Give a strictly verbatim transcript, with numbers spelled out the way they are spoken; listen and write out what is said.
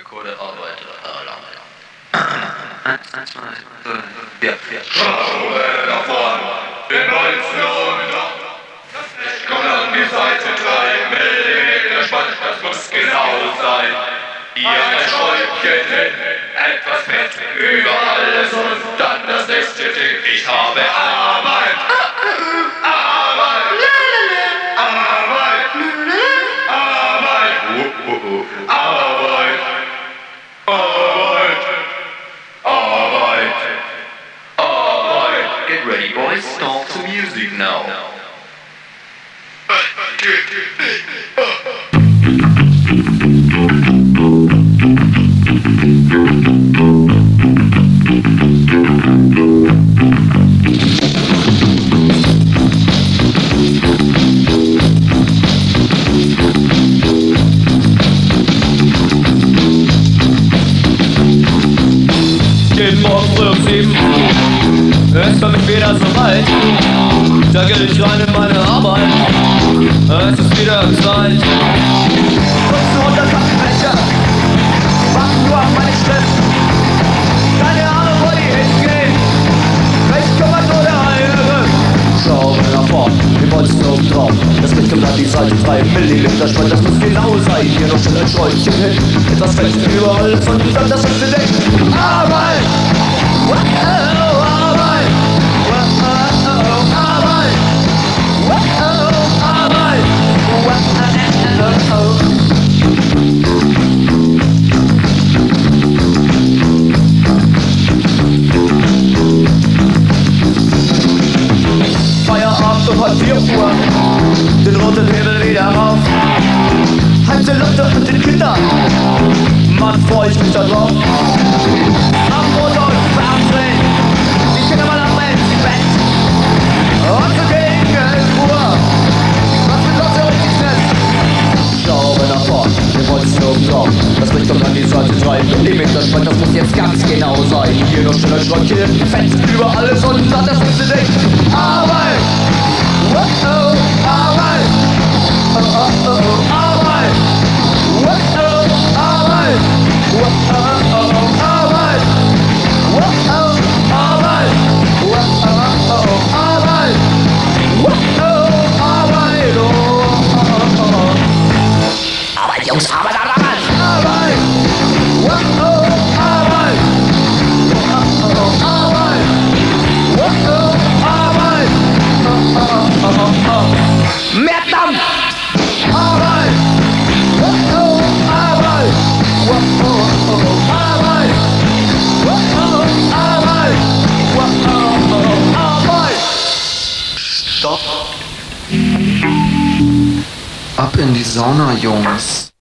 Akkorde, Arbeiter, Eins, eins, zwei, drei, ja, ja. Schaue nach vorn, den neunzehn Uhr. Ich komme an die Seite drei Millimeter Spann, das muss genau sein. Hier ein Schräubchen hin, etwas Fett über alles und dann das nächste Ding. Ich habe Arbeit, Arbeit, Arbeit, Arbeit, Arbeit, Arbeit, Arbeit, Arbeit. Get ready, boys, start the music now. Jeden Morgen früh um sieben ist für mich wieder so weit. Da geh ich rein in meine Arbeit. Es ist wieder Zeit. Nutzen unter Kaffeebecher, warten nur auf meine Schrift. Keine Ahnung, wo die hingehen. Welch Kommando der Heilige. Schau mir nach vorn, die Bolzen oben drauf. Das Licht kommt an die Seite, drei Millimeter Spalt, das muss genau sein. Hier noch schnell ein Schräubchen hin, etwas fällt überall und dann das letzte Ding. Arbeit! Wow, Arbeit! Wow, Arbeit! Wow, Arbeit! Wow, Feierabend um halb vier Uhr, den roten Himmel wieder rauf. Heiße Leute mit den Kindern, Mann, freu ich mich da drauf. Am Montag und Fernsehen, die Kinder mal am ins Bett. Und so gegen elf Uhr, was mit Leute richtig schnell. Schau mir nach vorn, wir wollten es oben drauf. Das Licht kommt an die Seite, drei Millimeter Spalt, das muss jetzt ganz genau sein. Hier noch schnell ein Schräubchen, Fett über alles und dann das nächste Ding. Arbeit! Oh, oh, Arbeit! Oh, oh, oh, Arbeit! Oh, oh, Arbeit! Oh, oh, oh, Arbeit! Oh, oh, Arbeit! Oh, oh, oh, Arbeit! Oh, oh, Arbeit! Oh, oh, oh. Arbeit, Jungs, Arbeit, Arbeit! Arbeit! Oh, oh, Arbeit! Oh, oh, Arbeit! Oh, oh, Arbeit! Oh, oh, oh, oh. Mehr Dampf! Arbeit! Oh, oh, Arbeit! Oh, oh, oh, Arbeit! Oh, oh, Arbeit! Oh, oh, oh, Arbeit! Stopp. Ab in die Sauna, Jungs.